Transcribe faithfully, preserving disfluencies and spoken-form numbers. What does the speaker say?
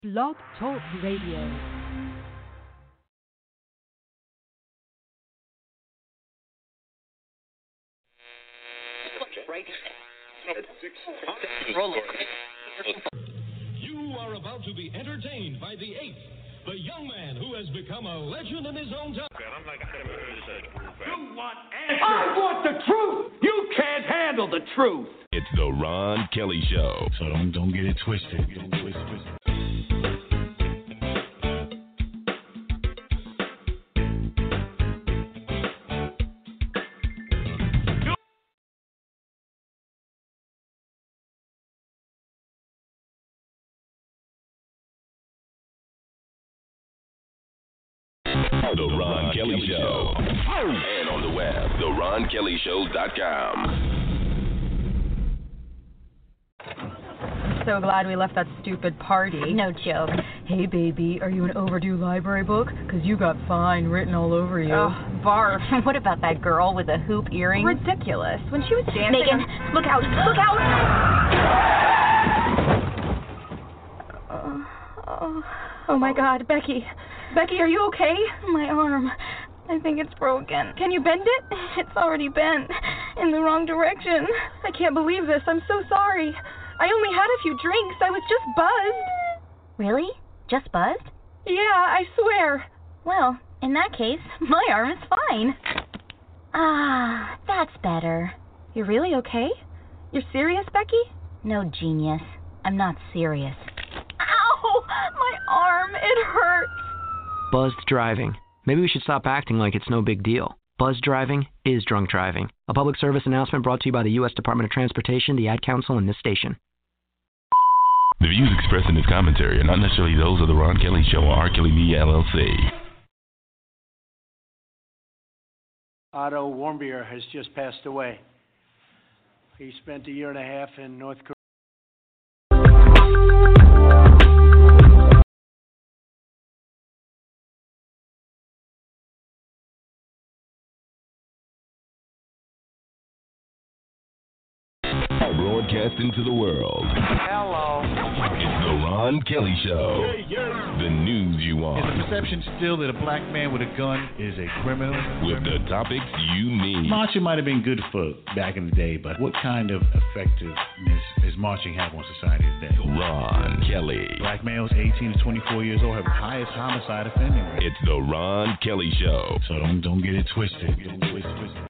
Blog Talk Radio. You are about to be entertained by the eighth, the young man who has become a legend in his own time. You want answers. I want the truth. You can't handle the truth. It's the Ron Kelly Show. So don't don't get it twisted. Get it twisted. The Ron Kelly Show. And on the web, the ron kelly show dot com. So glad we left that stupid party. No joke. Hey, baby, are you an overdue library book? Because you got fine written all over you. Oh, barf. What about that girl with the hoop earrings? Ridiculous. When she was dancing... Megan, on... look out, look out! Oh, oh, oh, my God, Becky. Becky, are you okay? My arm. I think it's broken. Can you bend it? It's already bent. In the wrong direction. I can't believe this. I'm so sorry. I only had a few drinks. I was just buzzed. Really? Just buzzed? Yeah, I swear. Well, in that case, my arm is fine. Ah, that's better. You're really okay? You're serious, Becky? No, genius. I'm not serious. Ow! My arm, it hurts. Buzzed driving. Maybe we should stop acting like it's no big deal. Buzzed driving is drunk driving. A public service announcement brought to you by the U S Department of Transportation, the Ad Council, and this station. The views expressed in this commentary are not necessarily those of the Ron Kelly Show or R. Kelly Media, L L C. Otto Warmbier has just passed away. He spent a year and a half in North Korea. Broadcasting to the world. Hello. It's the Ron Kelly Show. Yeah, yeah. The news you want. Is the perception still that a black man with a gun is a criminal? With the topics you need. Marching might have been good for back in the day, but what kind of effectiveness does marching have on society today? Ron Kelly. Black males eighteen to twenty-four years old have the highest homicide offending rate. It's the Ron Kelly Show. So don't don't get it twisted. Get it twisted.